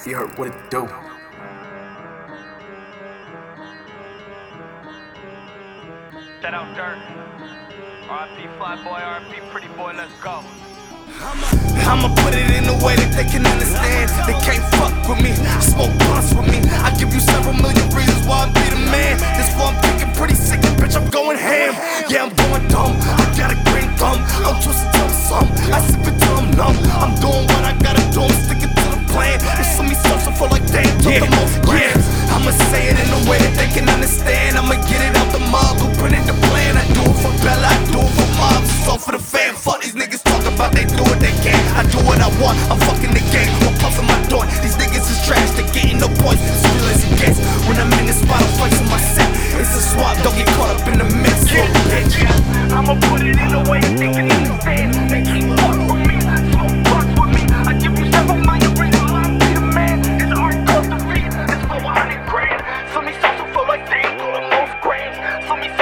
You heard what it do. Shout out Dirt. RIP Flyboy, RIP Pretty Boy, let's go. I'ma put it in a way that they can understand. They can't fuck with me, smoke blunts with me. I give you several million reasons why I be the man. This one I'm thinking pretty sick, and bitch, I'm going ham. Yeah, I'm going dumb, I got a green thumb. I'm twisted till I'm some, I sip it till I'm numb. I'm doing what I gotta do, I'm sticking to the plan. It's some me social for like damn, took the most grams. I'ma say it in a way that they can understand. I'ma get it out the mug, who printed the plan. I do it for Bella, I do it for mobs, it's all for the fam. Fuck these niggas talk about they do what they can. I do what I want, I'm fucking the game, I'm puffing my joint. These niggas is trash, they getting no points, as real as it gets. When I'm in the spot, I'm flexing my set. It's a swap, don't get caught up in the mix, little bitch. I'ma put it in a way that they can understand. They can't fuck with me, smoke blunts with me. I give you several million reasons why I be the man. It's hard cost to feed, it's for 100 grand. Some me social for like they do the most grams. Some me